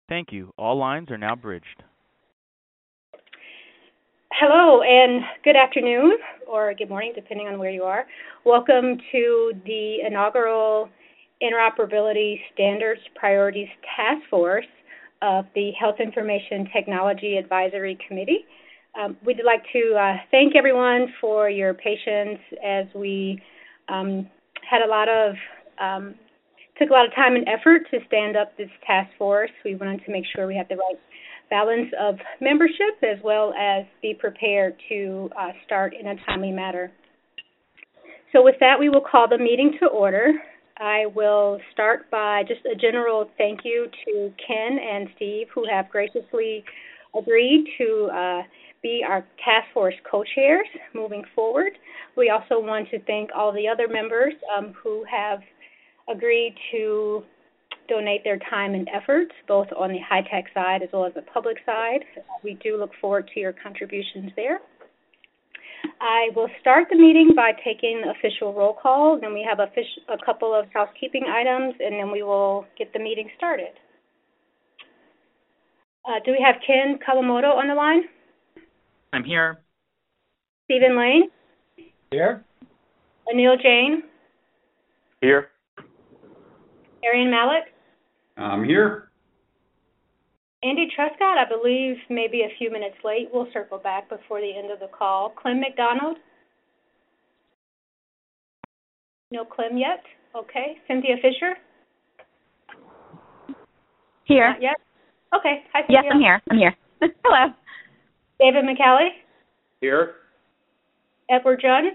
Thank you. All lines are now bridged. Hello and good afternoon, or good morning, depending on where you are. Welcome to the inaugural Interoperability Standards Priorities Task Force of the Health Information Technology Advisory Committee. We'd like to thank everyone for your patience as we took a lot of time and effort to stand up this task force. We wanted to make sure we had the right balance of membership as well as be prepared to start in a timely manner. So with that, we will call the meeting to order. I will start by just a general thank you to Ken and Steve, who have graciously agreed to be our task force co-chairs moving forward. We also want to thank all the other members who have agreed to donate their time and efforts, both on the high-tech side as well as the public side. We do look forward to your contributions there. I will start the meeting by taking the official roll call, then we have a couple of housekeeping items, and then we will get the meeting started. Do we have Ken Kawamoto on the line? I'm here. Stephen Lane? Here. Anil Jain? Here. Arian Malik? I'm here. Andy Truscott, I believe, maybe a few minutes late. We'll circle back before the end of the call. Clem McDonald? No Clem yet? Okay. Cynthia Fisher? Here. Not yet? Okay. Hi, Cynthia. Yes, I'm here. Hello. David McCallie? Here. Edward Junn?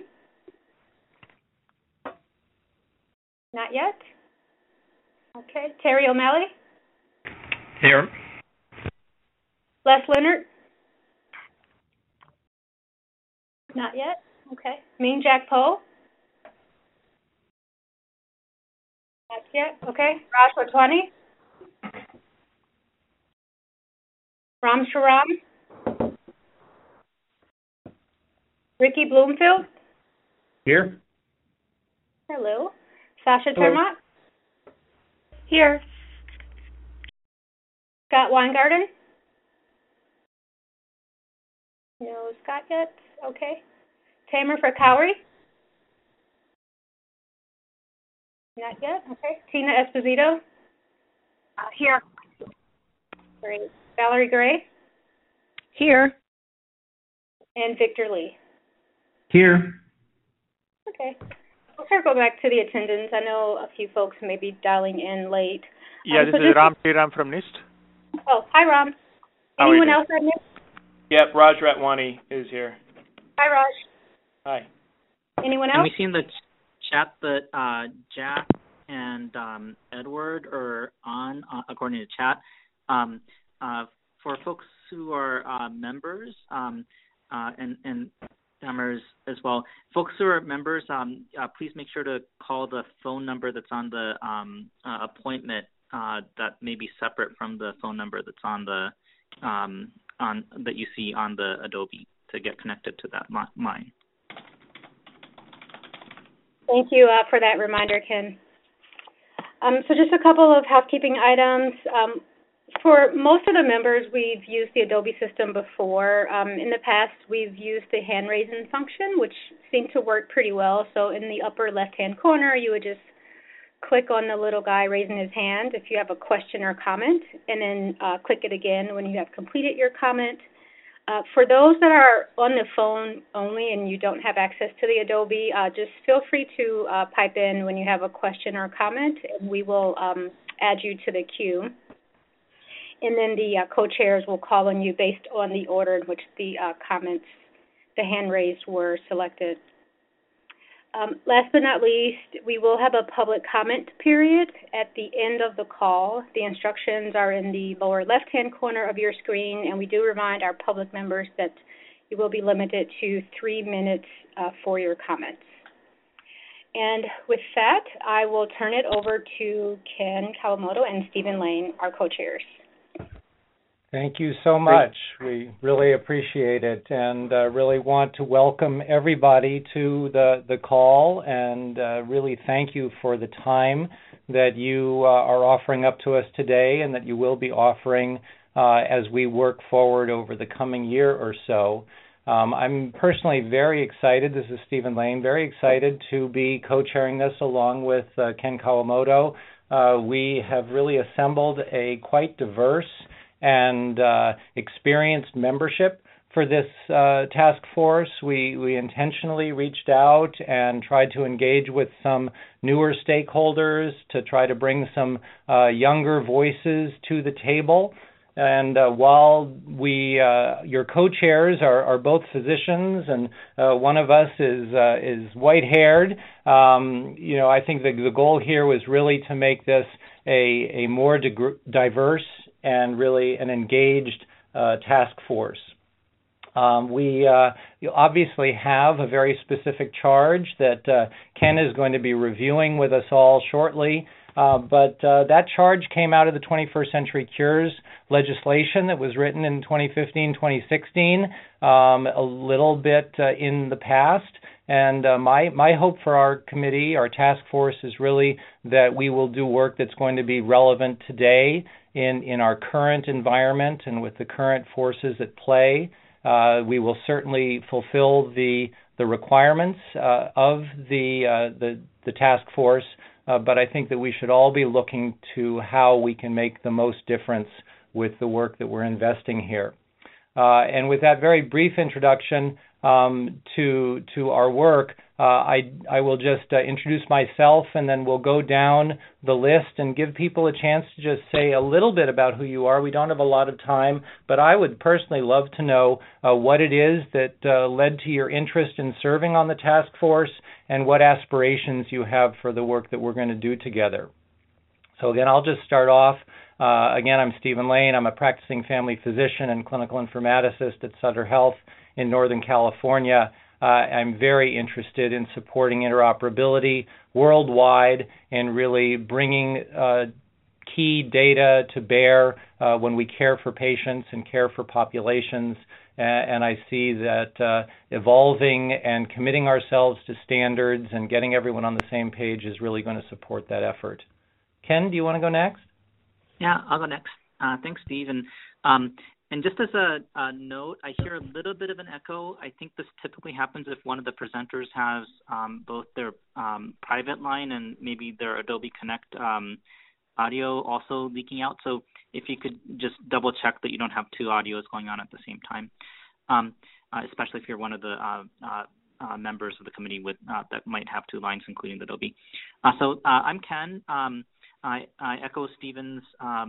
Not yet? Okay. Terry O'Malley? Here. Les Leonard? Not yet? Okay. Ming Jack Poe? Not yet? Okay. Raj Watwani? Ram Sharam? Ricky Bloomfield? Here. Hello. Sasha Hello. Termott? Here. Scott Weingarten? No Scott yet? Okay. Tamer Fakhouri? Not yet? Okay. Tina Esposito? Here. Great. Valerie Gray? Here. And Victor Lee? Here. Okay. We'll circle back to the attendance. I know a few folks may be dialing in late. Yeah, this is Ram Sriram from NIST. Oh, hi, Ram. How are you Anyone doing? else at NIST? Yep, Raj Ratwani is here. Hi, Raj. Hi. Anyone And else? we see in the chat that Jack and Edward are on, according to chat. For folks who are members and members as well, folks who are members, please make sure to call the phone number that's on the appointment that may be separate from the phone number that's on the that you see on the Adobe to get connected to that line. Thank you for that reminder, Ken. So just a couple of housekeeping items. For most of the members, we've used the Adobe system before. In the past, we've used the hand-raising function, which seemed to work pretty well. So in the upper left-hand corner, you would just click on the little guy raising his hand if you have a question or comment, and then click it again when you have completed your comment. For those that are on the phone only and you don't have access to the Adobe, just feel free to pipe in when you have a question or comment, and we will add you to the queue. And then the co-chairs will call on you based on the order in which the comments, the hand raised, were selected. Last but not least, we will have a public comment period at the end of the call. The instructions are in the lower left-hand corner of your screen, and we do remind our public members that you will be limited to 3 minutes for your comments. And with that, I will turn it over to Ken Kawamoto and Stephen Lane, our co-chairs. Thank you so much. We really appreciate it and really want to welcome everybody to the call and really thank you for the time that you are offering up to us today and that you will be offering as we work forward over the coming year or so. I'm personally very excited. This is Stephen Lane, very excited to be co-chairing this along with Ken Kawamoto. We have really assembled a quite diverse and experienced membership for this task force. We intentionally reached out and tried to engage with some newer stakeholders to try to bring some younger voices to the table. And while your co-chairs are both physicians, and one of us is white-haired, I think the goal here was really to make this a more diverse and really an engaged task force. We obviously have a very specific charge that Ken is going to be reviewing with us all shortly. But that charge came out of the 21st Century Cures legislation that was written in 2015-2016, a little bit in the past. And my hope for our committee, our task force, is really that we will do work that's going to be relevant today in our current environment and with the current forces at play. We will certainly fulfill the requirements of the task force. But I think that we should all be looking to how we can make the most difference with the work that we're investing here. And with that very brief introduction to our work, I will just introduce myself, and then we'll go down the list and give people a chance to just say a little bit about who you are. We don't have a lot of time, but I would personally love to know what it is that led to your interest in serving on the task force and what aspirations you have for the work that we're going to do together. So again, I'll just start off. Again, I'm Stephen Lane. I'm a practicing family physician and clinical informaticist at Sutter Health in Northern California. I'm very interested in supporting interoperability worldwide and really bringing key data to bear when we care for patients and care for populations. And I see that evolving and committing ourselves to standards and getting everyone on the same page is really going to support that effort. Ken, do you want to go next? Yeah, I'll go next. Thanks, Steve. And just as a note, I hear a little bit of an echo. I think this typically happens if one of the presenters has both their private line and maybe their Adobe Connect audio also leaking out. So if you could just double check that you don't have two audios going on at the same time, especially if you're one of the members of the committee that might have two lines, including the Adobe. So I'm Ken. I echo Stephen's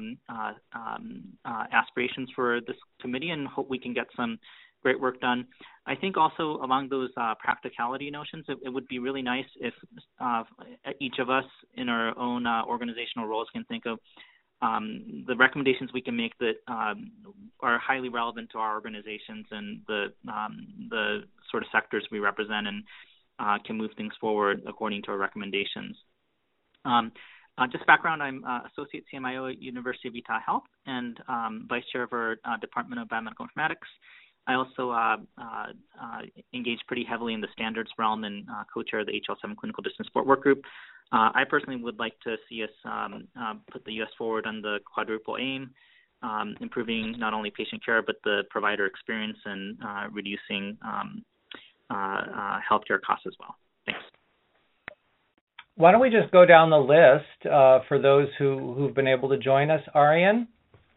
aspirations for this committee and hope we can get some great work done. I think also along those practicality notions, it would be really nice if each of us in our own organizational roles can think of the recommendations we can make that are highly relevant to our organizations and the sort of sectors we represent and can move things forward according to our recommendations. Just background, I'm Associate CMIO at University of Utah Health and Vice Chair of our Department of Biomedical Informatics. I also engage pretty heavily in the standards realm and co-chair of the HL7 Clinical Distance Support Work Group. I personally would like to see us put the U.S. forward on the quadruple aim, improving not only patient care but the provider experience and reducing healthcare costs as well. Thanks. Why don't we just go down the list for those who've been able to join us? Arian?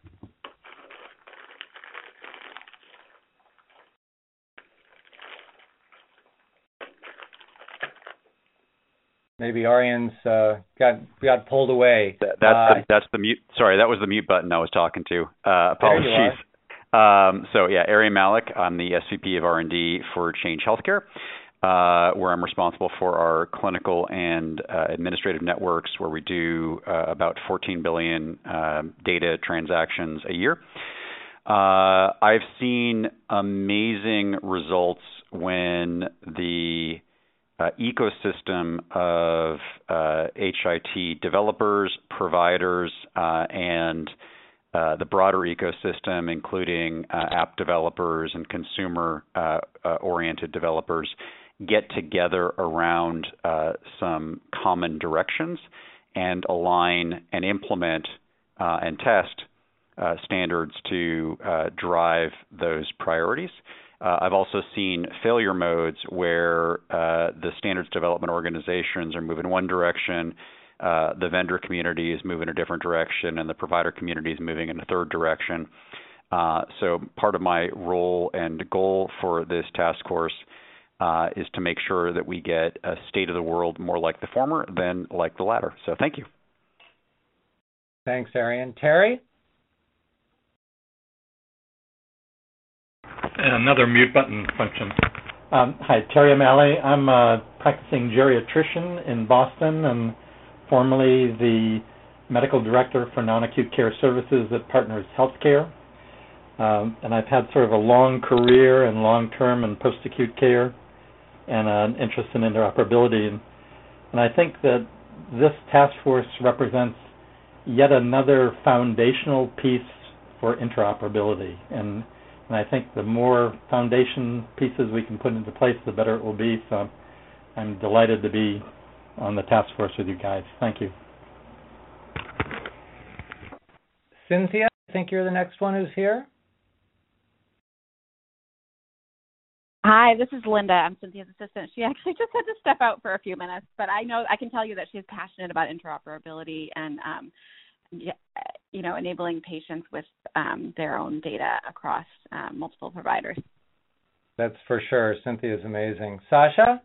Maybe Arian's got pulled away. That's the mute. Sorry, that was the mute button I was talking to. Apologies. Arian Malik. I'm the SVP of R&D for Change Healthcare, where I'm responsible for our clinical and administrative networks, where we do about 14 billion data transactions a year. I've seen amazing results when the ecosystem of HIT developers, providers, and the broader ecosystem, including app developers and consumer-oriented developers, get together around some common directions and align and implement and test standards to drive those priorities. I've also seen failure modes where the standards development organizations are moving one direction, the vendor community is moving a different direction, and the provider community is moving in a third direction. So part of my role and goal for this task force is to make sure that we get a state of the world more like the former than like the latter. So thank you. Thanks, Arian. Terry? Another mute button function. Hi, Terry O'Malley. I'm a practicing geriatrician in Boston and formerly the medical director for non-acute care services at Partners Healthcare. And I've had sort of a long career in long-term and post-acute care and an interest in interoperability. And I think that this task force represents yet another foundational piece for interoperability. And I think the more foundation pieces we can put into place, the better it will be. So I'm delighted to be on the task force with you guys. Thank you. Cynthia, I think you're the next one who's here. Hi, this is Linda. I'm Cynthia's assistant. She actually just had to step out for a few minutes, but I can tell you that she's passionate about interoperability and enabling patients with their own data across multiple providers. That's for sure. Cynthia's amazing. Sasha?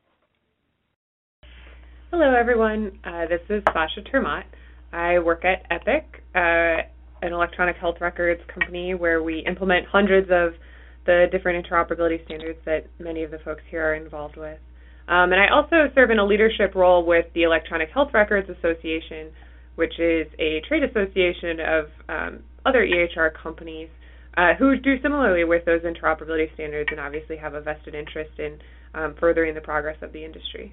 Hello, everyone. This is Sasha Termott. I work at Epic, an electronic health records company where we implement hundreds of the different interoperability standards that many of the folks here are involved with. And I also serve in a leadership role with the Electronic Health Records Association, which is a trade association of other EHR companies who do similarly with those interoperability standards and obviously have a vested interest in furthering the progress of the industry.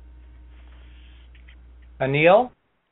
Anil?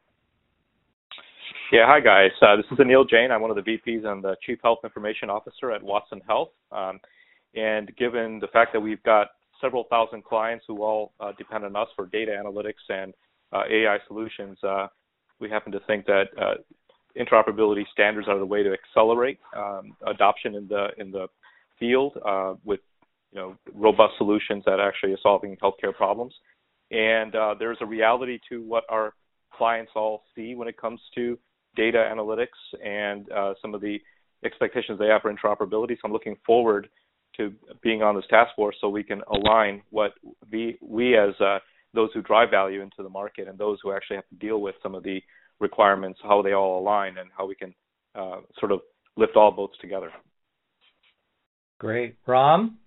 Yeah, hi guys. This is Anil Jain. I'm one of the VPs and the Chief Health Information Officer at Watson Health. And given the fact that we've got several thousand clients who all depend on us for data analytics and AI solutions, we happen to think that interoperability standards are the way to accelerate adoption in the field with robust solutions that actually are solving healthcare problems. And there's a reality to what our clients all see when it comes to data analytics and some of the expectations they have for interoperability. So I'm looking forward to being on this task force so we can align what we as those who drive value into the market and those who actually have to deal with some of the requirements, how they all align and how we can sort of lift all boats together. Great. Ram?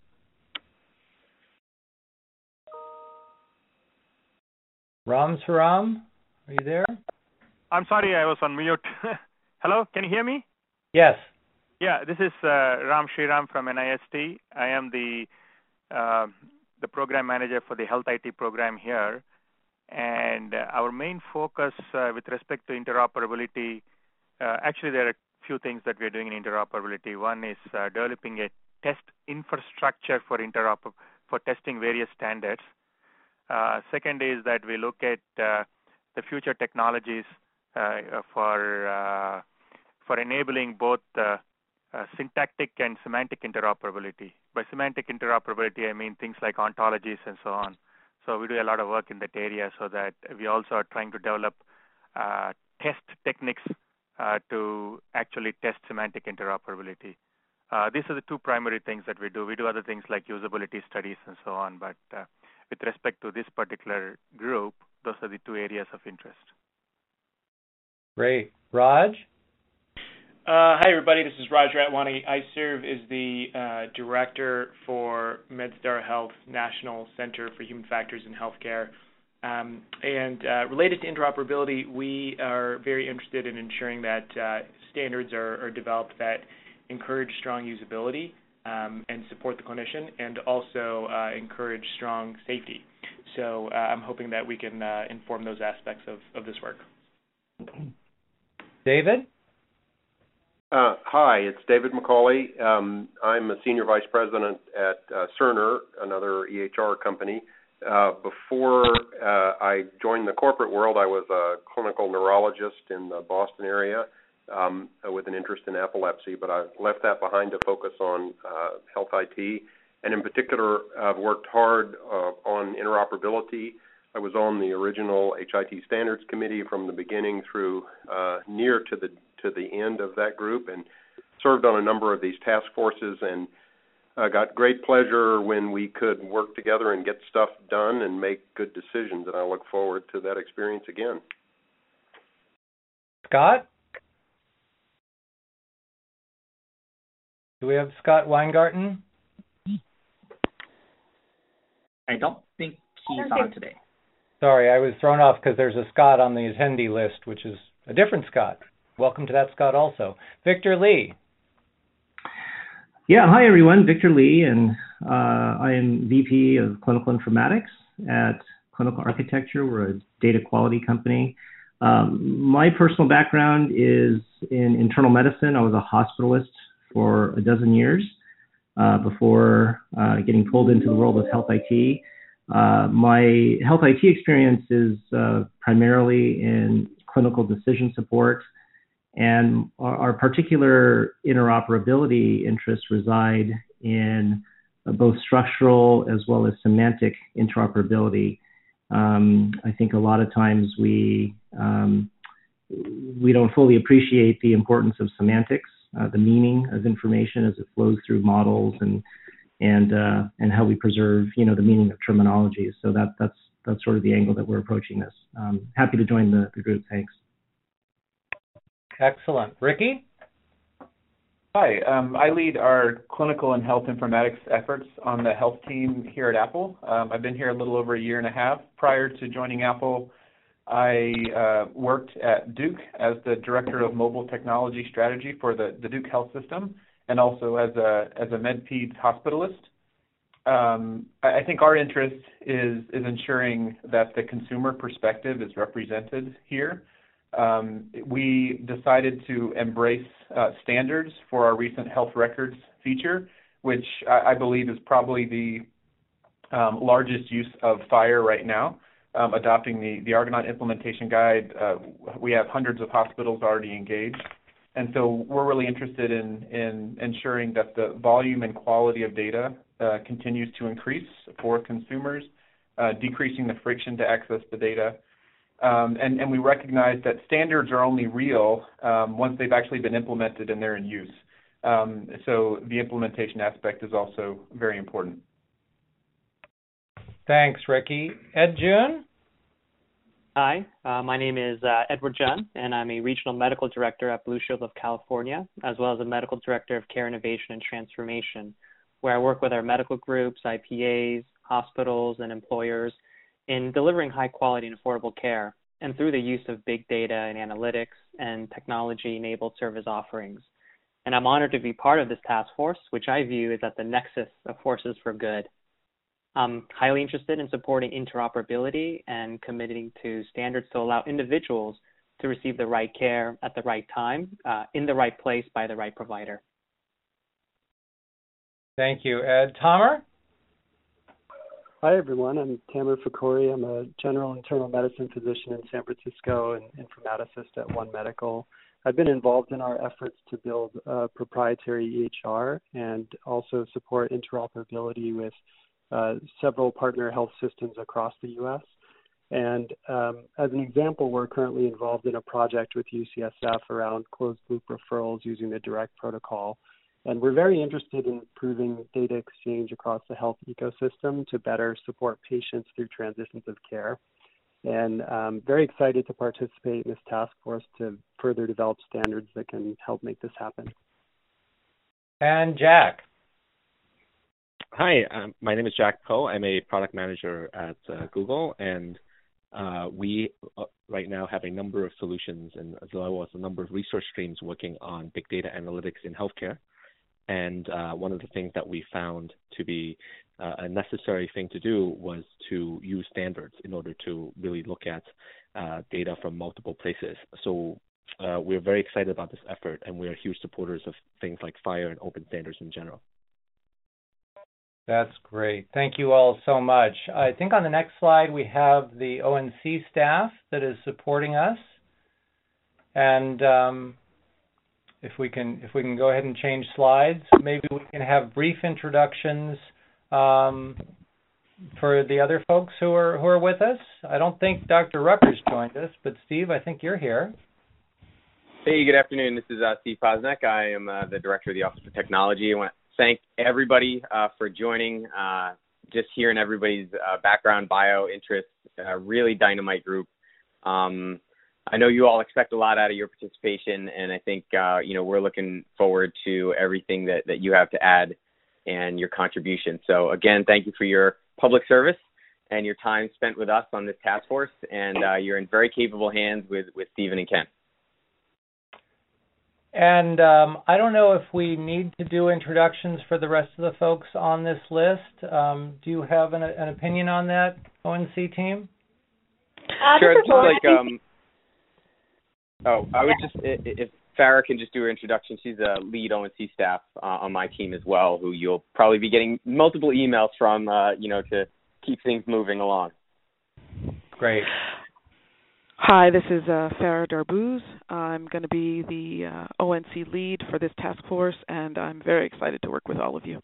Ram Saram, are you there? I'm sorry, I was on mute. Hello, can you hear me? Yes. Yeah, this is Ram Shriram from NIST. I am the program manager for the Health IT program here. And our main focus with respect to interoperability, actually there are a few things that we're doing in interoperability. One is developing a test infrastructure for testing various standards. Second is that we look at the future technologies for enabling both syntactic and semantic interoperability. By semantic interoperability, I mean things like ontologies and so on. So we do a lot of work in that area so that we also are trying to develop test techniques to actually test semantic interoperability. These are the two primary things that we do. We do other things like usability studies and so on, but with respect to this particular group, those are the two areas of interest. Great. Raj? Hi, everybody. This is Raj Ratwani. I serve as the director for MedStar Health National Center for Human Factors in Healthcare. And related to interoperability, we are very interested in ensuring that standards are developed that encourage strong usability and support the clinician, and also encourage strong safety. So I'm hoping that we can inform those aspects of this work. David? Hi, it's David McCauley. I'm a Senior Vice President at Cerner, another EHR company. Before I joined the corporate world, I was a clinical neurologist in the Boston area with an interest in epilepsy, but I left that behind to focus on health IT. And in particular, I've worked hard on interoperability. I was on the original HIT Standards Committee from the beginning through near to the end of that group, and served on a number of these task forces, and got great pleasure when we could work together and get stuff done and make good decisions, and I look forward to that experience again. Scott? Do we have Scott Weingarten? I don't think he's on today. Sorry, I was thrown off because there's a Scott on the attendee list, which is a different Scott. Welcome to that Scott also. Victor Lee. Yeah, hi everyone, Victor Lee, and I am VP of Clinical Informatics at Clinical Architecture. We're a data quality company. My personal background is in internal medicine. I was a hospitalist for a dozen years before getting pulled into the world of health IT. My health IT experience is primarily in clinical decision support, and our particular interoperability interests reside in both structural as well as semantic interoperability. I think a lot of times we don't fully appreciate the importance of semantics, the meaning of information as it flows through models, and how we preserve, the meaning of terminology. So that's sort of the angle that we're approaching this. Happy to join the group. Thanks. Excellent. Ricky? Hi, I lead our clinical and health informatics efforts on the health team here at Apple. I've been here a little over a year and a half. Prior to joining Apple, I worked at Duke as the Director of Mobile Technology Strategy for the Duke Health System, and also as a MedPeds hospitalist. I think our interest is ensuring that the consumer perspective is represented here. We decided to embrace standards for our recent health records feature, which I believe is probably the largest use of FHIR right now. Adopting the Argonaut implementation guide, we have hundreds of hospitals already engaged. And so we're really interested in ensuring that the volume and quality of data continues to increase for consumers, decreasing the friction to access the data. And we recognize that standards are only real once they've actually been implemented and they're in use. So the implementation aspect is also very important. Thanks, Ricky. Ed June? Hi, my name is Edward Jun, and I'm a Regional Medical Director at Blue Shield of California, as well as a Medical Director of Care Innovation and Transformation, where I work with our medical groups, IPAs, hospitals, and employers in delivering high-quality and affordable care, and through the use of big data and analytics and technology-enabled service offerings. And I'm honored to be part of this task force, which I view as at the nexus of forces for good. I'm highly interested in supporting interoperability and committing to standards to allow individuals to receive the right care at the right time, in the right place by the right provider. Thank you, Ed. Tamer? Hi, everyone. I'm Tamer Fakhouri. I'm a general internal medicine physician in San Francisco and informaticist at One Medical. I've been involved in our efforts to build a proprietary EHR and also support interoperability with several partner health systems across the U.S. And as an example, we're currently involved in a project with UCSF around closed-loop referrals using the DIRECT protocol. And we're very interested in improving data exchange across the health ecosystem to better support patients through transitions of care. And I'm very excited to participate in this task force to further develop standards that can help make this happen. And Jack? Hi, my name is Jack Poe. I'm a product manager at Google, and we right now have a number of solutions and as well as a number of research streams working on big data analytics in healthcare. And one of the things that we found to be a necessary thing to do was to use standards in order to really look at data from multiple places. So we're very excited about this effort, and we are huge supporters of things like FHIR and open standards in general. That's great. Thank you all so much. I think on the next slide we have the ONC staff that is supporting us. And if we can go ahead and change slides, maybe we can have brief introductions for the other folks who are with us. I don't think Dr. Rucker's joined us, but Steve, I think you're here. Hey, good afternoon. This is Steve Posnek. I am the director of the Office for Technology. I want to thank everybody for joining. Just hearing everybody's background, bio, interests, really dynamite group. I know you all expect a lot out of your participation, and I think we're looking forward to everything that you have to add and your contribution. So again, thank you for your public service and your time spent with us on this task force, and you're in very capable hands with Stephen and Ken. And I don't know if we need to do introductions for the rest of the folks on this list. Do you have an opinion on that, ONC team? Sure. Just like I would just, if Farah can just do her introduction. She's a lead ONC staff on my team as well, who you'll probably be getting multiple emails from, to keep things moving along. Great. Hi, this is Farah Darbouz. I'm going to be the ONC lead for this task force, and I'm very excited to work with all of you.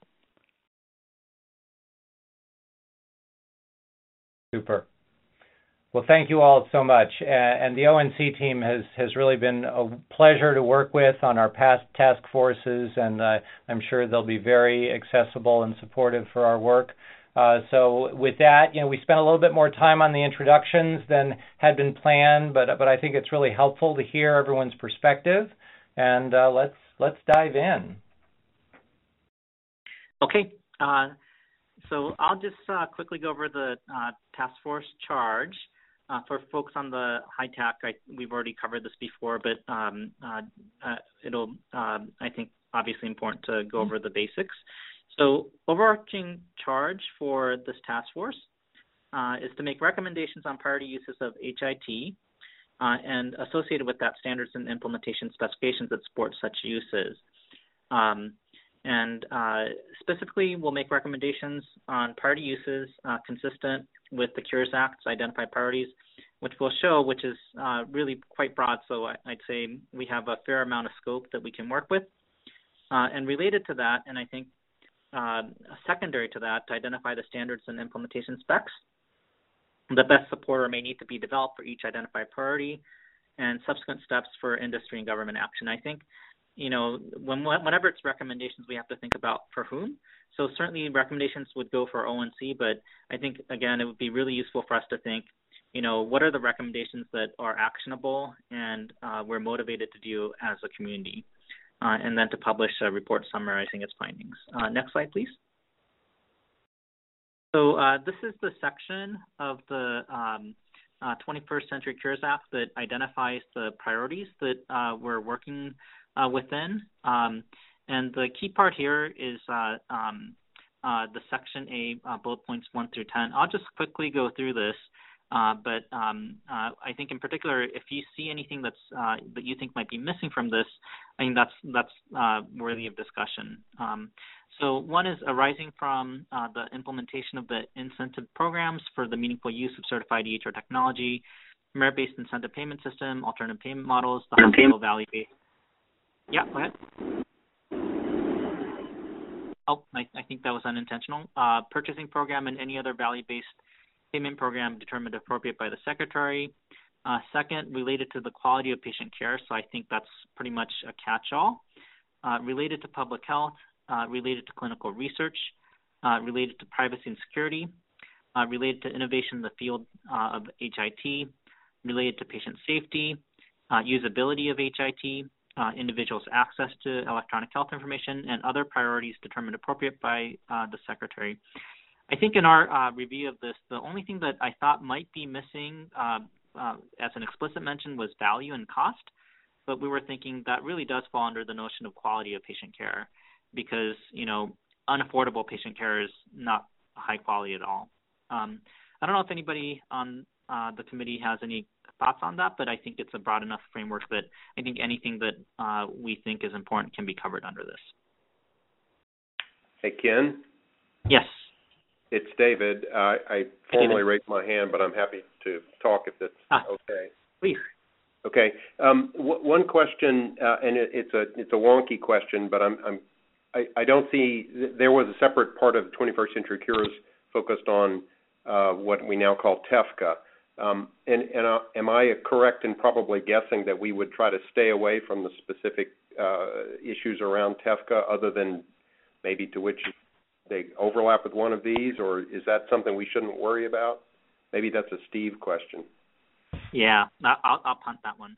Super. Well, thank you all so much. And the ONC team has really been a pleasure to work with on our past task forces, and I'm sure they'll be very accessible and supportive for our work. So with that, we spent a little bit more time on the introductions than had been planned, but I think it's really helpful to hear everyone's perspective. And let's dive in. Okay. So I'll just quickly go over the task force charge. For folks on the HITAC, we've already covered this before, but it'll, I think, obviously important to go over the basics. So overarching charge for this task force is to make recommendations on priority uses of HIT and associated with that standards and implementation specifications that support such uses. And specifically, we'll make recommendations on priority uses consistent with the Cures Act's identified priorities, which we'll show, which is really quite broad. So I'd say we have a fair amount of scope that we can work with. And related to that, and I think secondary to that, to identify the standards and implementation specs that best support or may need to be developed for each identified priority, and subsequent steps for industry and government action. I think, whenever it's recommendations, we have to think about for whom. So certainly recommendations would go for ONC, but I think, again, it would be really useful for us to think, what are the recommendations that are actionable and we're motivated to do as a community, and then to publish a report summarizing its findings. Next slide, please. So this is the section of the 21st Century Cures Act that identifies the priorities that we're working within. And the key part here is the Section A bullet points 1 through 10. I'll just quickly go through this, but I think in particular, if you see anything that you think might be missing from this, I think that's worthy of discussion. So one is arising from the implementation of the incentive programs for the meaningful use of certified EHR technology, merit-based incentive payment system, alternative payment models, the hospital value-based. Yeah, go ahead. Oh, I think that was unintentional. Purchasing program and any other value-based payment program determined appropriate by the Secretary. Second, related to the quality of patient care, so I think that's pretty much a catch-all. Related to public health, related to clinical research, related to privacy and security, related to innovation in the field of HIT, related to patient safety, usability of HIT, individuals' access to electronic health information, and other priorities determined appropriate by the Secretary. I think in our review of this, the only thing that I thought might be missing as an explicit mention was value and cost, but we were thinking that really does fall under the notion of quality of patient care because, unaffordable patient care is not high quality at all. I don't know if anybody on the committee has any thoughts on that, but I think it's a broad enough framework that I think anything that we think is important can be covered under this. Hey, Ken? Yes. It's David. I formally raised my hand, but I'm happy to talk if that's okay. Please. Okay. One question, and it's a wonky question, but I don't see there was a separate part of 21st Century Cures focused on what we now call TEFCA. Am I correct in probably guessing that we would try to stay away from the specific issues around TEFCA, other than maybe to which they overlap with one of these, or is that something we shouldn't worry about? Maybe that's a Steve question. Yeah, I'll punt that one.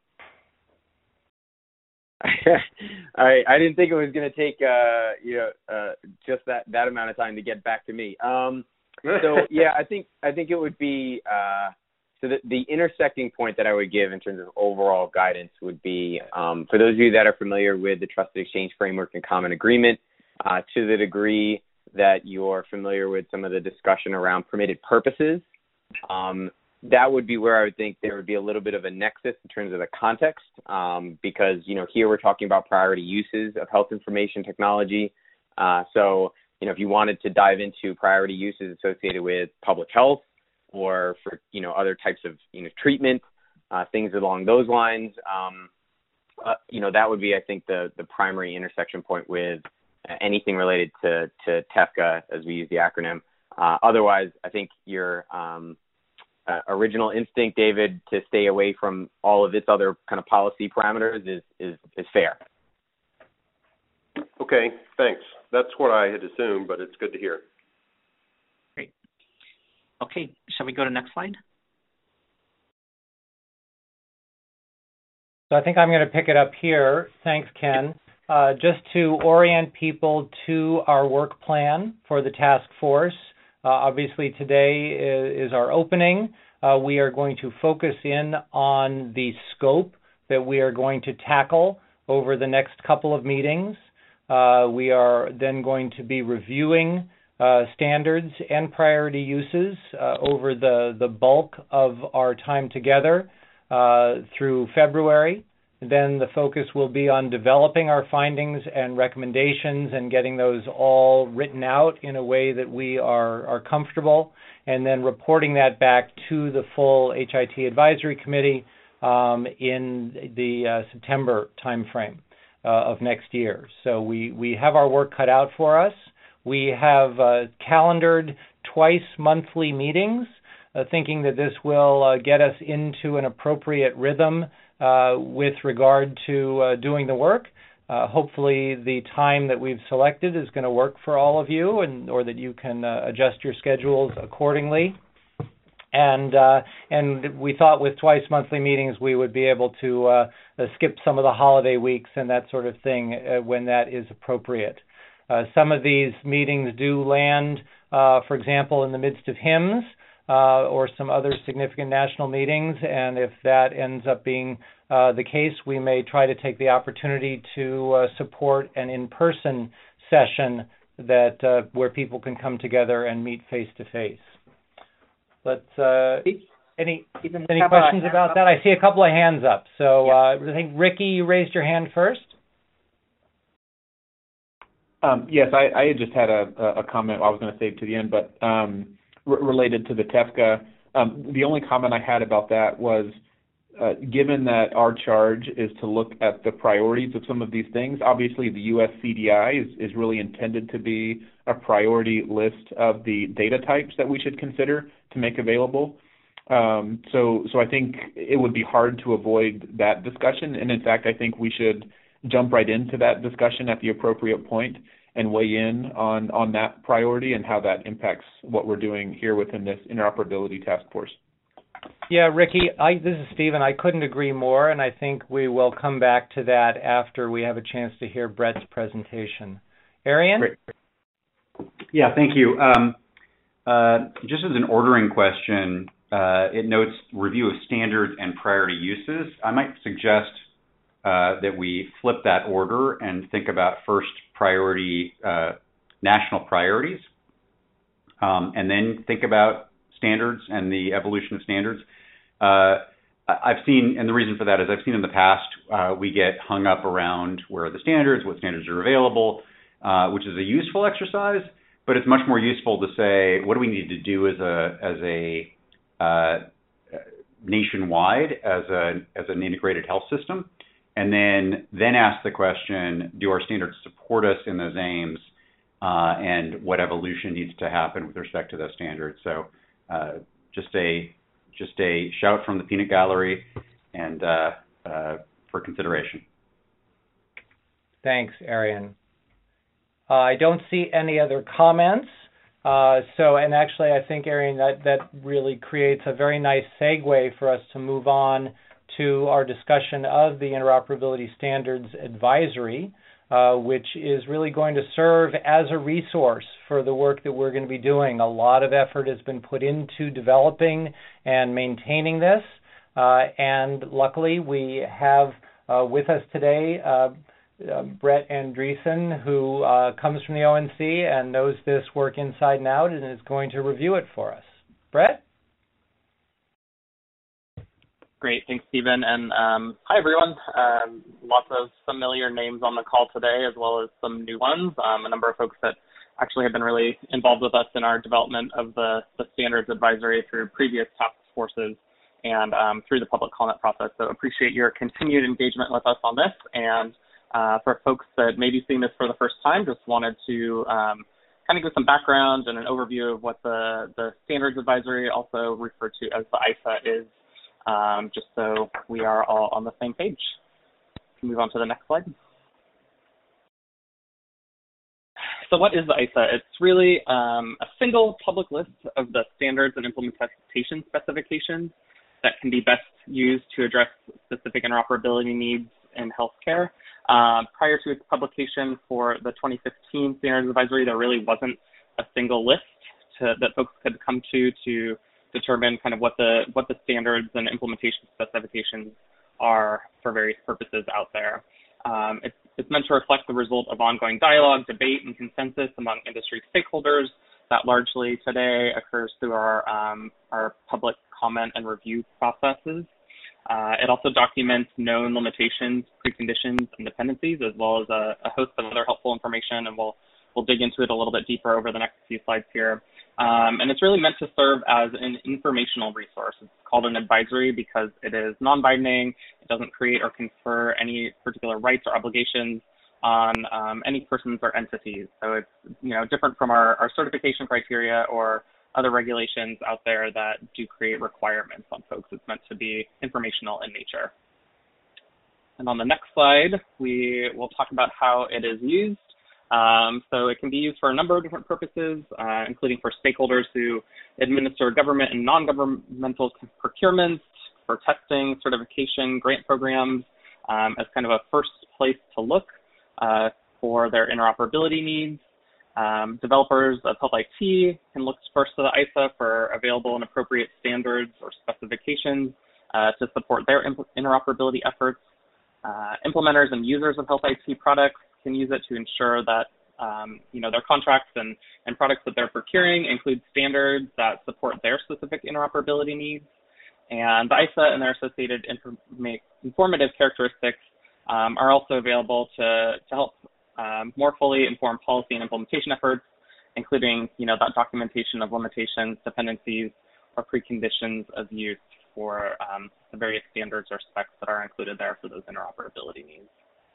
I didn't think it was going to take just that amount of time to get back to me. So yeah, I think it would be so the intersecting point that I would give in terms of overall guidance would be for those of you that are familiar with the Trusted Exchange Framework and Common Agreement, to the degree that you're familiar with some of the discussion around permitted purposes, that would be where I would think there would be a little bit of a nexus in terms of the context, because, here we're talking about priority uses of health information technology. So, if you wanted to dive into priority uses associated with public health or for, other types of, treatment, things along those lines, that would be, I think, the primary intersection point with anything related to TEFCA, as we use the acronym. Otherwise, I think your original instinct, David, to stay away from all of its other kind of policy parameters is fair. Okay, thanks. That's what I had assumed, but it's good to hear. Great. Okay, shall we go to next slide? So I think I'm going to pick it up here. Thanks, Ken. Just to orient people to our work plan for the task force. Obviously, today is our opening. We are going to focus in on the scope that we are going to tackle over the next couple of meetings. We are then going to be reviewing standards and priority uses over the bulk of our time together through February. Then the focus will be on developing our findings and recommendations and getting those all written out in a way that we are comfortable, and then reporting that back to the full HIT Advisory Committee in the September timeframe of next year. So we have our work cut out for us. We have calendared twice monthly meetings, thinking that this will get us into an appropriate rhythm with regard to doing the work. Hopefully the time that we've selected is going to work for all of you, or that you can adjust your schedules accordingly. And we thought with twice monthly meetings we would be able to skip some of the holiday weeks and that sort of thing when that is appropriate. Some of these meetings do land, for example, in the midst of HIMSS, or some other significant national meetings, and if that ends up being the case, we may try to take the opportunity to support an in-person session that where people can come together and meet face to face. Let's any questions about that? I see a couple of hands up. So I think Ricky, you raised your hand first. Yes, I just had a comment I was going to save to the end, but related to the TEFCA. The only comment I had about that was, given that our charge is to look at the priorities of some of these things, obviously the US CDI is really intended to be a priority list of the data types that we should consider to make available. So I think it would be hard to avoid that discussion, and in fact, I think we should jump right into that discussion at the appropriate point and weigh in on that priority and how that impacts what we're doing here within this interoperability task force. Yeah, Ricky, this is Stephen. I couldn't agree more, and I think we will come back to that after we have a chance to hear Brett's presentation. Arian? Great. Yeah, thank you. Just as an ordering question, it notes review of standards and priority uses. I might suggest that we flip that order and think about first priority, national priorities, and then think about standards and the evolution of standards. I've seen, and the reason for that is I've seen in the past we get hung up around where are the standards, what standards are available, which is a useful exercise, but it's much more useful to say what do we need to do as a nationwide as an integrated health system, and then ask the question, do our standards support us in those aims, and what evolution needs to happen with respect to those standards. So just a shout from the peanut gallery and for consideration. Thanks, Arian. I don't see any other comments. And actually, I think, Arian, that really creates a very nice segue for us to move on to our discussion of the Interoperability Standards Advisory, which is really going to serve as a resource for the work that we're going to be doing. A lot of effort has been put into developing and maintaining this, and luckily we have with us today Brett Andreessen, who comes from the ONC and knows this work inside and out and is going to review it for us. Brett? Great. Thanks, Stephen. And hi, everyone. Lots of familiar names on the call today, as well as some new ones. A number of folks that actually have been really involved with us in our development of the standards advisory through previous task forces and through the public comment process. So appreciate your continued engagement with us on this. And for folks that may be seeing this for the first time, just wanted to kind of give some background and an overview of what the standards advisory, also referred to as the ISA, is, just so we are all on the same page. Move on to the next slide. So what is the ISA? It's really a single public list of the standards and implementation specifications that can be best used to address specific interoperability needs in healthcare. Prior to its publication for the 2015 Standards Advisory, there really wasn't a single list that folks could come to determine kind of what the standards and implementation specifications are for various purposes out there. It's meant to reflect the result of ongoing dialogue, debate, and consensus among industry stakeholders that largely today occurs through our public comment and review processes. It also documents known limitations, preconditions, and dependencies, as well as a host of other helpful information, and we'll dig into it a little bit deeper over the next few slides here. And it's really meant to serve as an informational resource. It's called an advisory because it is non-binding. It doesn't create or confer any particular rights or obligations on any persons or entities. So it's different from our certification criteria or other regulations out there that do create requirements on folks. It's meant to be informational in nature. And on the next slide, we will talk about how it is used. So it can be used for a number of different purposes, including for stakeholders who administer government and non-governmental procurements, for testing, certification, grant programs, as kind of a first place to look for their interoperability needs. Developers of health IT can look first to the ISA for available and appropriate standards or specifications to support their interoperability efforts. Implementers and users of health IT products can use it to ensure that their contracts and products that they're procuring include standards that support their specific interoperability needs. And the ISA and their associated informative characteristics are also available to help more fully inform policy and implementation efforts, including that documentation of limitations, dependencies, or preconditions of use for the various standards or specs that are included there for those interoperability needs.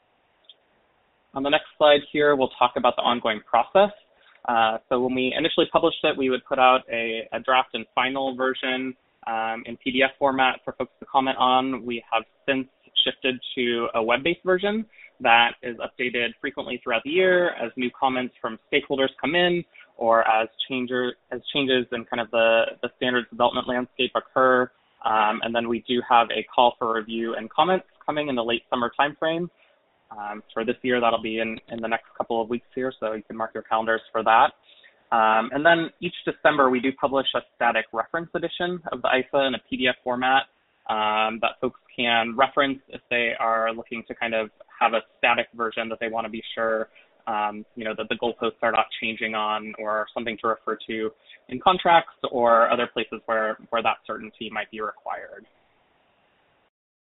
On the next slide here, we'll talk about the ongoing process. So when we initially published it, we would put out a draft and final version in PDF format for folks to comment on. We have since shifted to a web-based version that is updated frequently throughout the year as new comments from stakeholders come in, or as changes in kind of the standards development landscape occur. And then we do have a call for review and comments coming in the late summer timeframe. For this year, that'll be in the next couple of weeks here, so you can mark your calendars for that. And then each December, we do publish a static reference edition of the ISA in a PDF format that folks can reference if they are looking to kind of have a static version that they want to be sure that the goalposts are not changing on, or something to refer to in contracts or other places where that certainty might be required.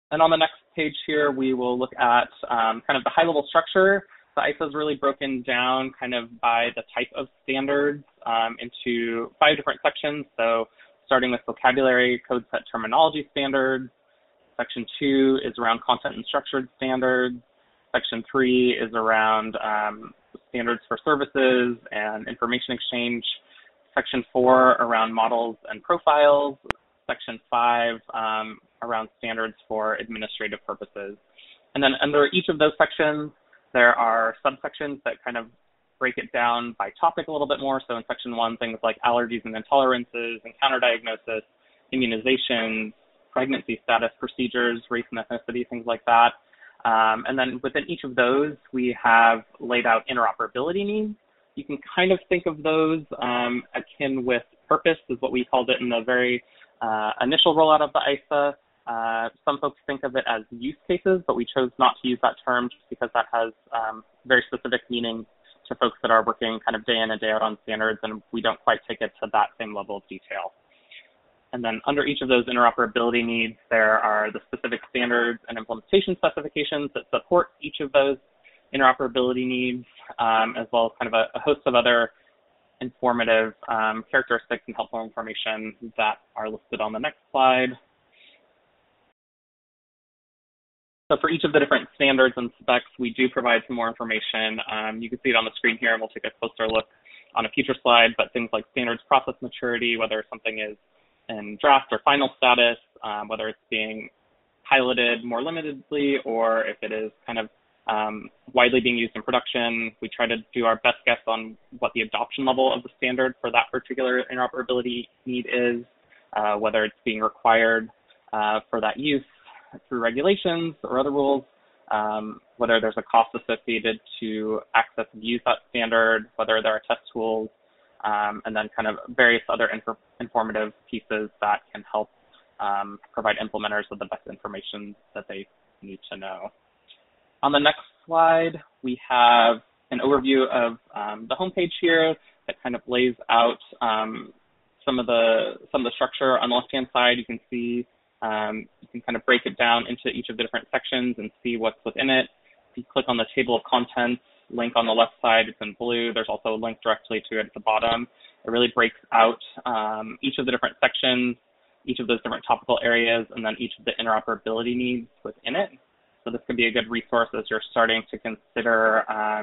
And on the next page here, we will look at kind of the high-level structure. The ISA is really broken down kind of by the type of standards into 5 different sections. So starting with vocabulary, code set terminology standards. Section 2 is around content and structured standards. Section 3 is around standards for services and information exchange. Section 4 around models and profiles. Section 5 around standards for administrative purposes. And then under each of those sections, there are subsections that kind of break it down by topic a little bit more. So in Section 1, things like allergies and intolerances, encounter diagnosis, immunizations, pregnancy status procedures, race and ethnicity, things like that. And then within each of those, we have laid out interoperability needs. You can kind of think of those akin with purpose, is what we called it in the very initial rollout of the ISA. Some folks think of it as use cases, but we chose not to use that term just because that has very specific meaning to folks that are working kind of day in and day out on standards, and we don't quite take it to that same level of detail. And then under each of those interoperability needs, there are the specific standards and implementation specifications that support each of those interoperability needs, as well as kind of a host of other informative characteristics and helpful information that are listed on the next slide. So for each of the different standards and specs, we do provide some more information. You can see it on the screen here, and we'll take a closer look on a future slide, but things like standards process maturity, whether something is in draft or final status, whether it's being piloted more limitedly or if it is kind of widely being used in production. We try to do our best guess on what the adoption level of the standard for that particular interoperability need is, whether it's being required for that use through regulations or other rules, whether there's a cost associated to access and use that standard, whether there are test tools, and then kind of various other informative pieces that can help provide implementers with the best information that they need to know. On the next slide, we have an overview of the homepage here that kind of lays out some of the structure. On the left-hand side, you can see you can kind of break it down into each of the different sections and see what's within it. If you click on the table of contents link on the left side, it's in blue. There's also a link directly to it at the bottom. It really breaks out each of the different sections, each of those different topical areas, and then each of the interoperability needs within it. So this can be a good resource as you're starting to consider,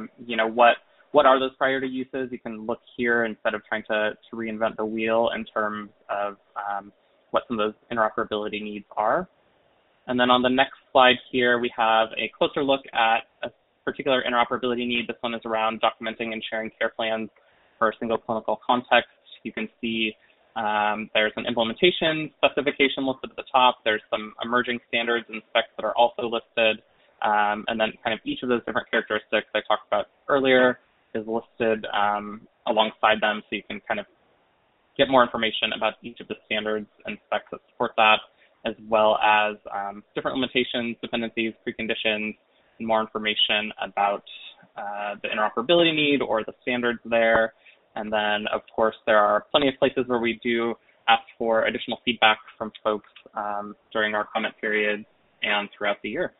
what are those priority uses. You can look here instead of trying to reinvent the wheel in terms of what some of those interoperability needs are. And then on the next slide here, we have a closer look at a particular interoperability need. This one is around documenting and sharing care plans for a single clinical context. You can see there's an implementation specification listed at the top. There's some emerging standards and specs that are also listed. And then kind of each of those different characteristics I talked about earlier is listed alongside them, so you can kind of get more information about each of the standards and specs that support that, as well as different limitations, dependencies, preconditions, and more information about the interoperability need or the standards there. And then, of course, there are plenty of places where we do ask for additional feedback from folks during our comment period and throughout the year.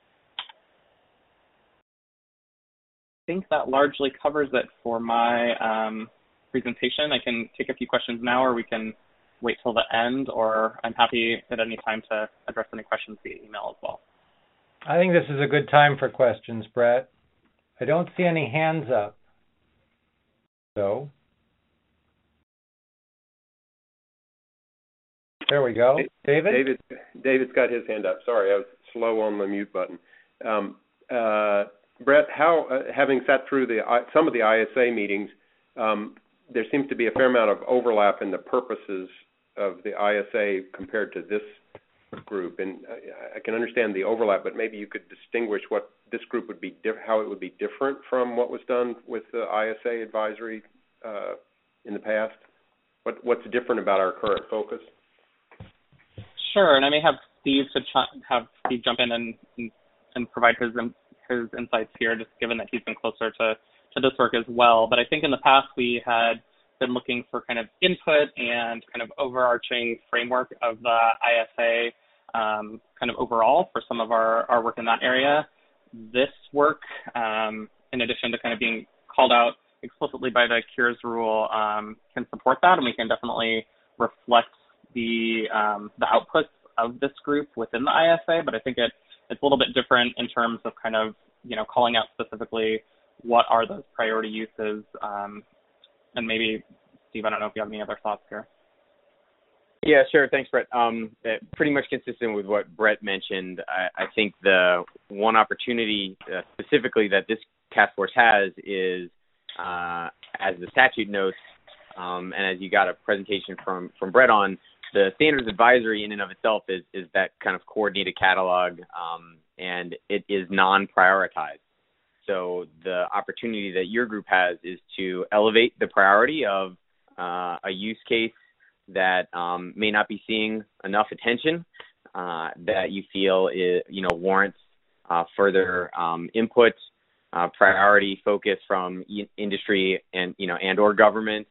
I think that largely covers it for my presentation. I can take a few questions now, or we can wait till the end, or I'm happy at any time to address any questions via email as well. I think this is a good time for questions, Brett. I don't see any hands up. So, there we go. David? David's got his hand up. Sorry, I was slow on the mute button. Brett, having sat through some of the ISA meetings, there seems to be a fair amount of overlap in the purposes of the ISA compared to this group, and I can understand the overlap, but maybe you could distinguish what this group would be, how it would be different from what was done with the ISA advisory in the past. What's different about our current focus? Sure, and I may have Steve jump in and provide his insights here, just given that he's been closer to this work as well. But I think in the past we had been looking for kind of input and kind of overarching framework of the ISA kind of overall for some of our work in that area. This work, in addition to kind of being called out explicitly by the Cures rule, can support that, and we can definitely reflect the outputs of this group within the ISA. But I think it's a little bit different in terms of kind of calling out specifically what are those priority uses, and maybe Steve, I don't know if you have any other thoughts here. Yeah, sure. Thanks, Brett. Pretty much consistent with what Brett mentioned. I think the one opportunity specifically that this task force has is, as the statute notes, and as you got a presentation from Brett on, the standards advisory in and of itself is that kind of coordinated catalog, and it is non-prioritized. So the opportunity that your group has is to elevate the priority of a use case that may not be seeing enough attention, that you feel warrants further input, priority focus from industry and or government.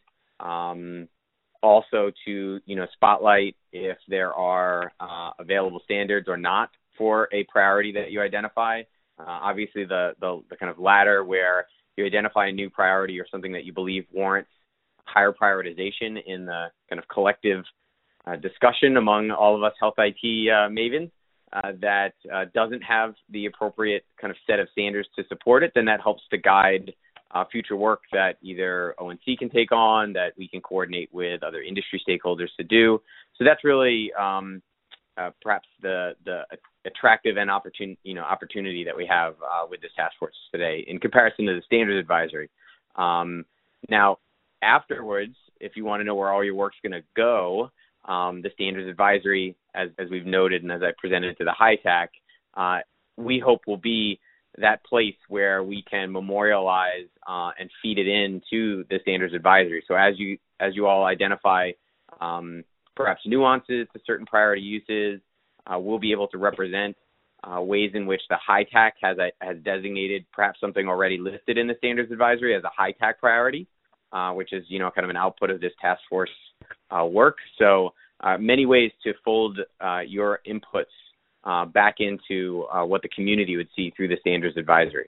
Also to spotlight if there are available standards or not for a priority that you identify. Obviously, the kind of latter, where you identify a new priority or something that you believe warrants higher prioritization in the kind of collective discussion among all of us health IT mavens, that doesn't have the appropriate kind of set of standards to support it, then that helps to guide future work that either ONC can take on, that we can coordinate with other industry stakeholders to do. So that's really perhaps the attractive and opportunity that we have with this task force today in comparison to the standards advisory. Now, afterwards, if you want to know where all your work's going to go, the standards advisory, as we've noted and as I presented to the HITAC, we hope will be that place where we can memorialize and feed it into the standards advisory. So as you all identify perhaps nuances to certain priority uses, we'll be able to represent ways in which the HITAC has designated perhaps something already listed in the standards advisory as a HITAC priority, which is kind of an output of this task force work. So many ways to fold your inputs back into what the community would see through the standards advisory.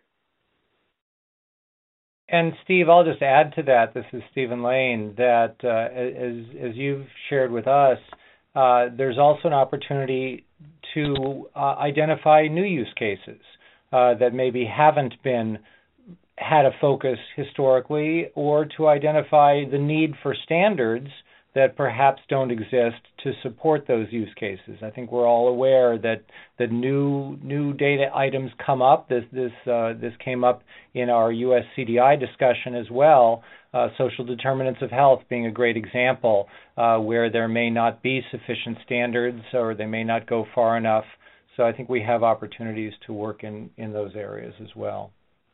And Steve, I'll just add to that. This is Stephen Lane. That as you've shared with us, there's also an opportunity to identify new use cases that maybe haven't had a focus historically, or to identify the need for standards that perhaps don't exist to support those use cases. I think we're all aware that the new data items come up. This came up in our US CDI discussion as well. Social determinants of health being a great example, where there may not be sufficient standards or they may not go far enough. So I think we have opportunities to work in those areas as well.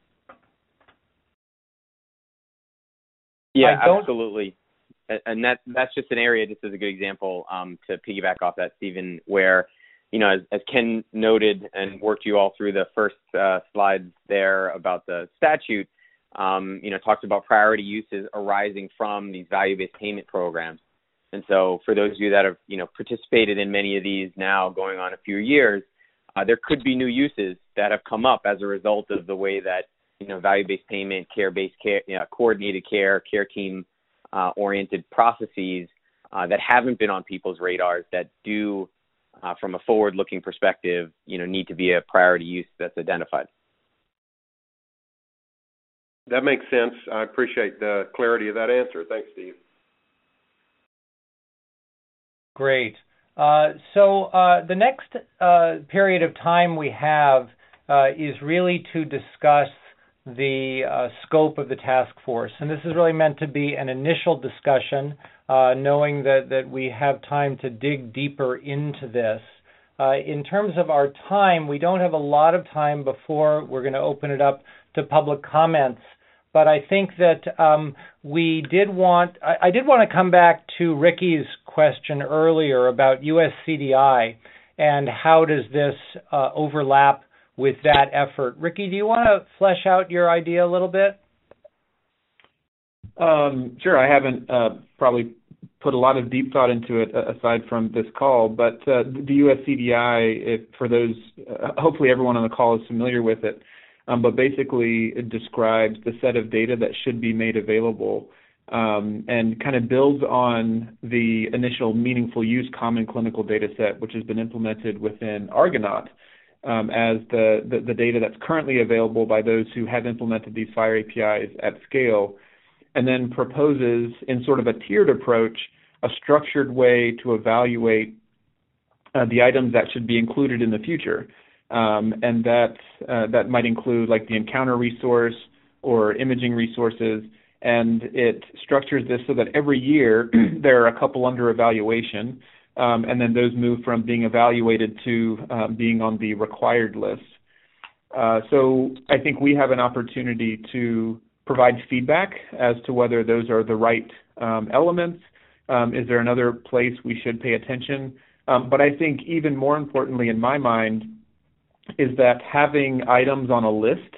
Yeah, absolutely. And that's just an area, just as a good example, to piggyback off that, Stephen, where, as Ken noted and worked you all through the first slides there about the statute, talks about priority uses arising from these value-based payment programs. And so for those of you that have, participated in many of these now going on a few years, there could be new uses that have come up as a result of the way that, value-based payment, care-based care, coordinated care team oriented processes that haven't been on people's radars that do, from a forward-looking perspective, need to be a priority use that's identified. That makes sense. I appreciate the clarity of that answer. Thanks, Steve. Great. So the next period of time we have is really to discuss the scope of the task force. And this is really meant to be an initial discussion, knowing that we have time to dig deeper into this. In terms of our time, we don't have a lot of time before we're going to open it up to public comments. But I think that I did want to come back to Ricky's question earlier about USCDI and how does this overlap with that effort. Ricky, do you want to flesh out your idea a little bit? Sure. I haven't probably put a lot of deep thought into it aside from this call, but the US CDI, for those, hopefully everyone on the call is familiar with it, but basically it describes the set of data that should be made available and kind of builds on the initial meaningful use common clinical data set, which has been implemented within Argonaut as the data that's currently available by those who have implemented these FHIR APIs at scale, and then proposes in sort of a tiered approach a structured way to evaluate the items that should be included in the future. And that might include like the encounter resource or imaging resources, and it structures this so that every year there are a couple under evaluation, and then those move from being evaluated to being on the required list. So I think we have an opportunity to provide feedback as to whether those are the right elements. Is there another place we should pay attention? But I think even more importantly in my mind is that having items on a list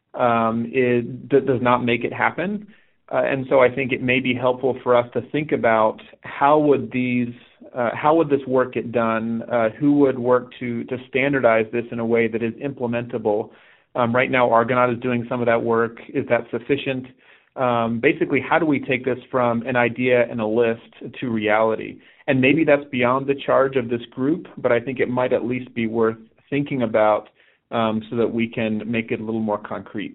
does not make it happen. And so I think it may be helpful for us to think about how would this work get done? Who would work to standardize this in a way that is implementable? Right now, Argonaut is doing some of that work. Is that sufficient? Basically, how do we take this from an idea and a list to reality? And maybe that's beyond the charge of this group, but I think it might at least be worth thinking about so that we can make it a little more concrete.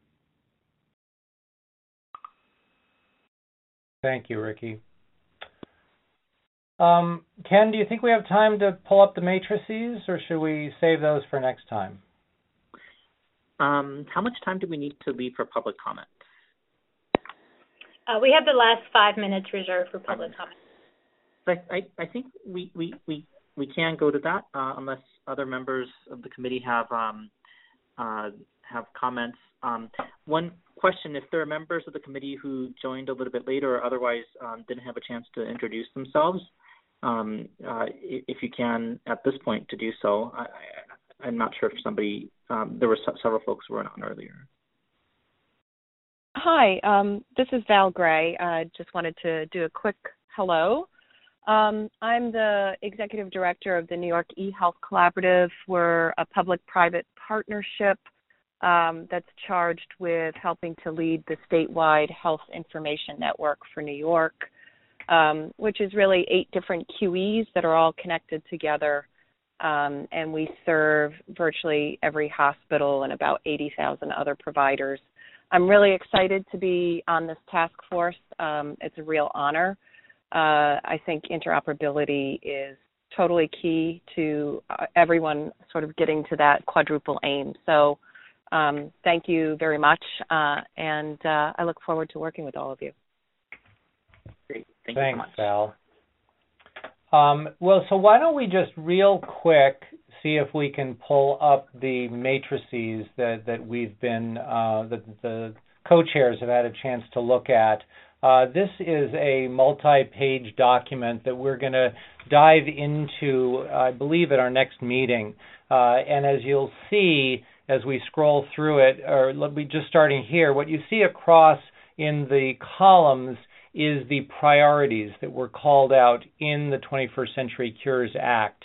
Thank you, Ricky. Ken, do you think we have time to pull up the matrices, or should we save those for next time? How much time do we need to leave for public comment? We have the last 5 minutes reserved for public comment. I think we can go to that unless other members of the committee have comments. One question: if there are members of the committee who joined a little bit later or otherwise didn't have a chance to introduce themselves, if you can at this point to do so. I'm not sure if somebody. There were several folks who were on earlier. Hi, this is Val Gray. I just wanted to do a quick hello. I'm the executive director of the New York eHealth Collaborative. We're a public-private partnership that's charged with helping to lead the statewide health information network for New York, which is really 8 different QEs that are all connected together. And we serve virtually every hospital and about 80,000 other providers. I'm really excited to be on this task force. It's a real honor. I think interoperability is totally key to everyone sort of getting to that quadruple aim. So thank you very much, and I look forward to working with all of you. Great. Thanks so much, Val. Well, so why don't we just real quick see if we can pull up the matrices that we've been, that the co-chairs have had a chance to look at. This is a multi-page document that we're going to dive into, I believe, at our next meeting. And as you'll see, as we scroll through it, or let me just starting here, what you see across in the columns is the priorities that were called out in the 21st Century Cures Act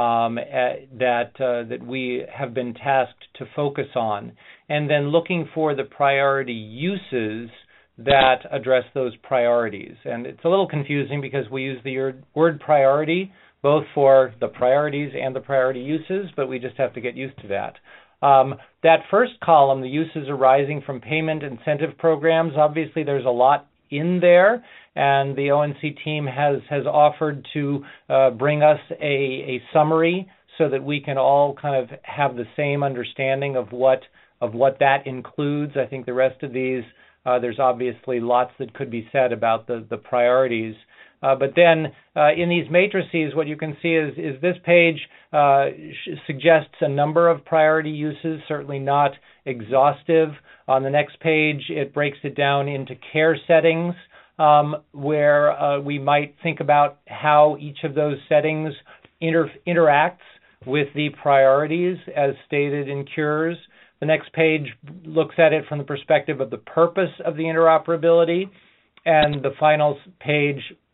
that we have been tasked to focus on, and then looking for the priority uses that address those priorities. And it's a little confusing because we use the word priority both for the priorities and the priority uses, but we just have to get used to that. That first column, the uses arising from payment incentive programs, obviously there's a lot in there, and the ONC team has offered to bring us a summary so that we can all kind of have the same understanding of what that includes. I think the rest of these, there's obviously lots that could be said about the priorities. But then in these matrices, what you can see is this page suggests a number of priority uses, certainly not exhaustive. On the next page, it breaks it down into care settings, where we might think about how each of those settings interacts with the priorities as stated in Cures. The next page looks at it from the perspective of the purpose of the interoperability, and the final page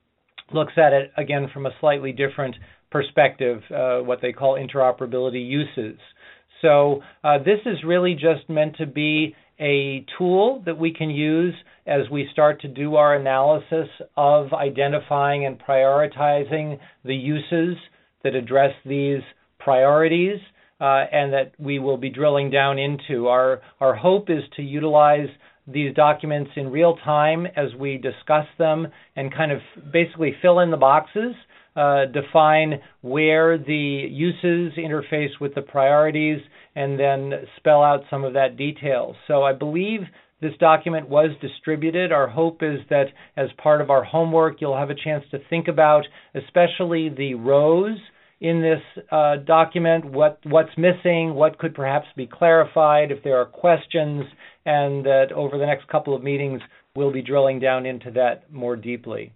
looks at it, again, from a slightly different perspective, what they call interoperability uses. So this is really just meant to be a tool that we can use as we start to do our analysis of identifying and prioritizing the uses that address these priorities and that we will be drilling down into. Our hope is to utilize these documents in real time as we discuss them and kind of basically fill in the boxes, define where the uses interface with the priorities, and then spell out some of that detail. So I believe this document was distributed. Our hope is that as part of our homework, you'll have a chance to think about especially the rows in this document, what's missing, what could perhaps be clarified, if there are questions, and that over the next couple of meetings, we'll be drilling down into that more deeply.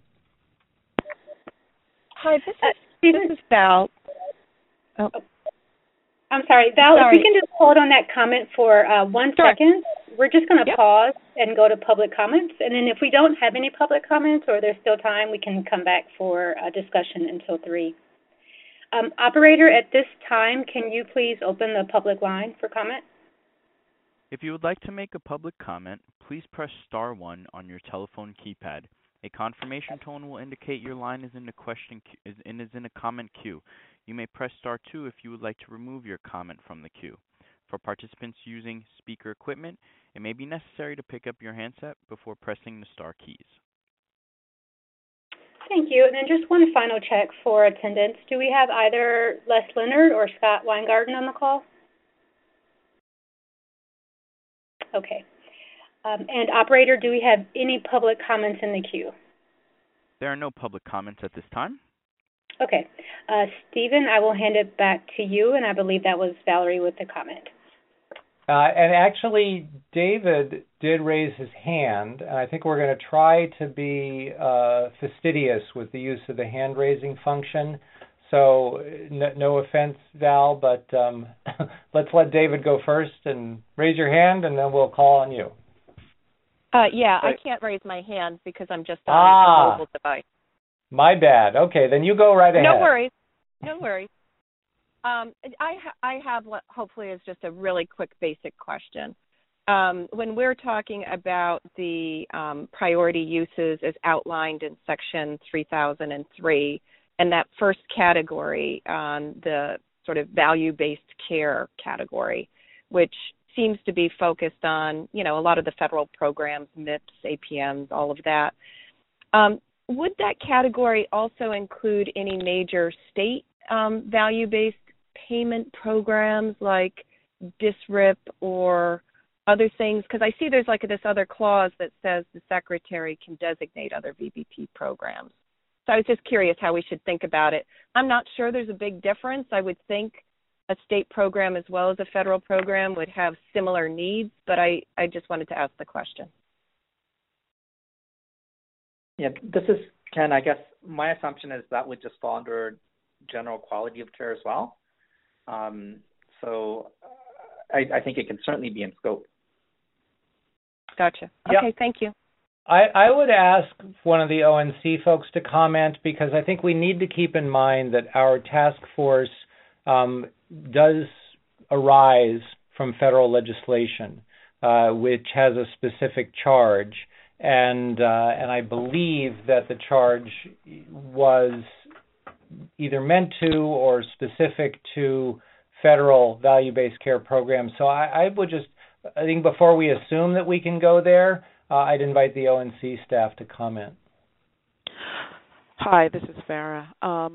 Hi, this is Val. Oh. I'm sorry, Val, if we can just hold on that comment for 1 second. We're just going to pause and go to public comments, and then if we don't have any public comments or there's still time, we can come back for a discussion until 3. Operator, at this time, can you please open the public line for comment? If you would like to make a public comment, please press star 1 on your telephone keypad. A confirmation tone will indicate your line is in the is in a comment queue. You may press star 2 if you would like to remove your comment from the queue. For participants using speaker equipment, it may be necessary to pick up your handset before pressing the star keys. Thank you. And then just one final check for attendance. Do we have either Les Leonard or Scott Weingarten on the call? Okay. And operator, do we have any public comments in the queue? There are no public comments at this time. Okay. Stephen, I will hand it back to you, and I believe that was Valerie with the comment. And actually, David did raise his hand, and I think we're going to try to be fastidious with the use of the hand-raising function. So no offense, Val, but let's let David go first and raise your hand, and then we'll call on you. Yeah, I can't raise my hand because I'm just on a mobile device. My bad. Okay, then you go right ahead. No worries. No worries. I have what hopefully is just a really quick basic question. When we're talking about the priority uses as outlined in Section 3003, and that first category, the sort of value-based care category, which seems to be focused on, a lot of the federal programs, MIPS, APMs, all of that. Would that category also include any major state value-based payment programs like DSRIP or other things? Because I see there's this other clause that says the Secretary can designate other VBP programs. So I was just curious how we should think about it. I'm not sure there's a big difference. I would think a state program as well as a federal program would have similar needs, but I just wanted to ask the question. Yeah, this is Ken. I guess my assumption is that would just fall under general quality of care as well. So I think it can certainly be in scope. Gotcha. Yep. Okay, thank you. I would ask one of the ONC folks to comment because I think we need to keep in mind that our task force does arise from federal legislation, which has a specific charge, and I believe that the charge was either meant to or specific to federal value-based care programs. So I think before we assume that we can go there, I'd invite the ONC staff to comment. Hi, this is Farah.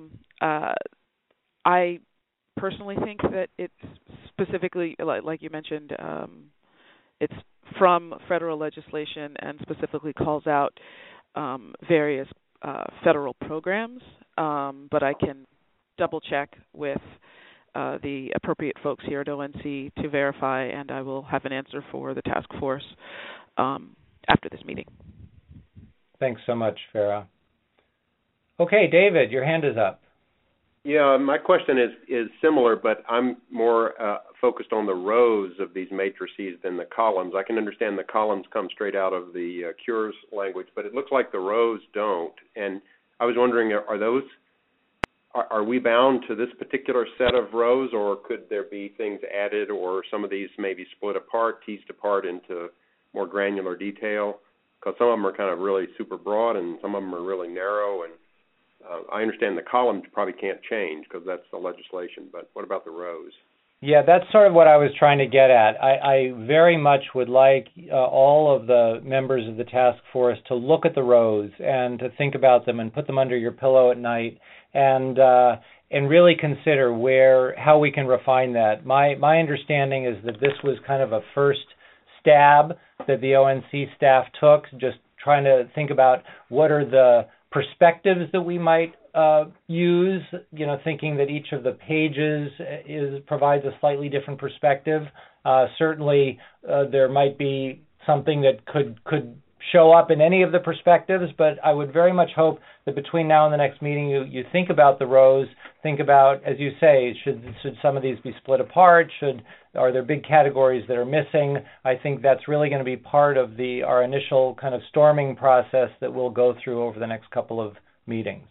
I personally think that it's specifically, like you mentioned, it's from federal legislation and specifically calls out various federal programs, but I can double-check with the appropriate folks here at ONC to verify, and I will have an answer for the task force after this meeting. Thanks so much, Farah. Okay, David, your hand is up. Yeah, my question is similar, but I'm more focused on the rows of these matrices than the columns. I can understand the columns come straight out of the cures language, but it looks like the rows don't. And I was wondering, are we bound to this particular set of rows, or could there be things added, or some of these maybe split apart, teased apart into more granular detail? Because some of them are kind of really super broad, and some of them are really narrow. And I understand the columns probably can't change because that's the legislation, but what about the rows? Yeah, that's sort of what I was trying to get at. I very much would like all of the members of the task force to look at the rows and to think about them and put them under your pillow at night and really consider how we can refine that. My understanding is that this was kind of a first stab that the ONC staff took, just trying to think about what are the perspectives that we might use, thinking that each of the pages provides a slightly different perspective. Certainly, there might be something that could show up in any of the perspectives, but I would very much hope that between now and the next meeting, you think about the rows, think about, as you say, should some of these be split apart? Are there big categories that are missing? I think that's really going to be part of our initial kind of storming process that we'll go through over the next couple of meetings.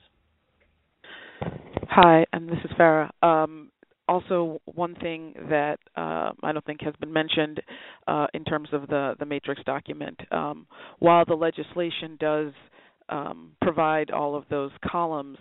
Hi, and this is Farah. Also, one thing that I don't think has been mentioned in terms of the matrix document, while the legislation does provide all of those columns,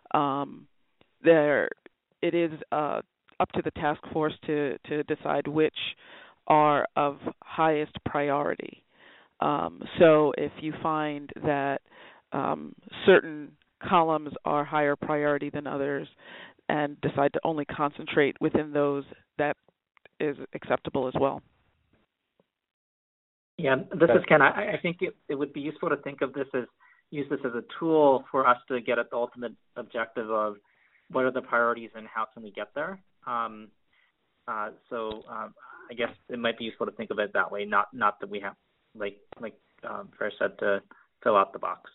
it is up to the task force to decide which are of highest priority. So if you find that certain columns are higher priority than others and decide to only concentrate within those, that is acceptable as well. Yeah, this is Ken. I think it would be useful to use this as a tool for us to get at the ultimate objective of what are the priorities and how can we get there. So I guess it might be useful to think of it that way, not that we have, like Farah said, to fill out the box.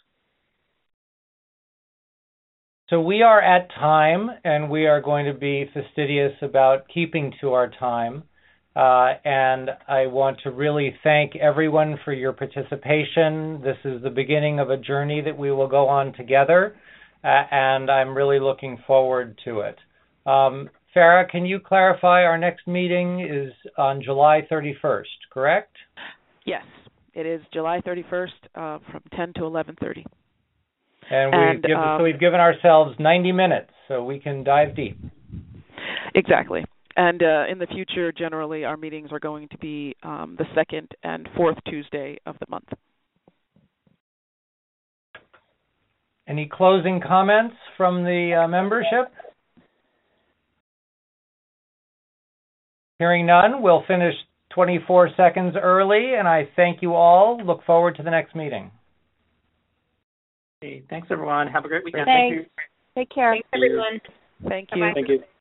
So we are at time, and we are going to be fastidious about keeping to our time. And I want to really thank everyone for your participation. This is the beginning of a journey that we will go on together, and I'm really looking forward to it. Farah, can you clarify our next meeting is on July 31st, correct? Yes, it is July 31st from 10 to 11:30. And we've given ourselves 90 minutes, so we can dive deep. Exactly. And in the future, generally, our meetings are going to be the second and fourth Tuesday of the month. Any closing comments from the membership? Hearing none, we'll finish 24 seconds early, and I thank you all. Look forward to the next meeting. Thanks, everyone. Have a great weekend. Thanks. Take care. Thanks, everyone. Thank you. Bye-bye. Thank you.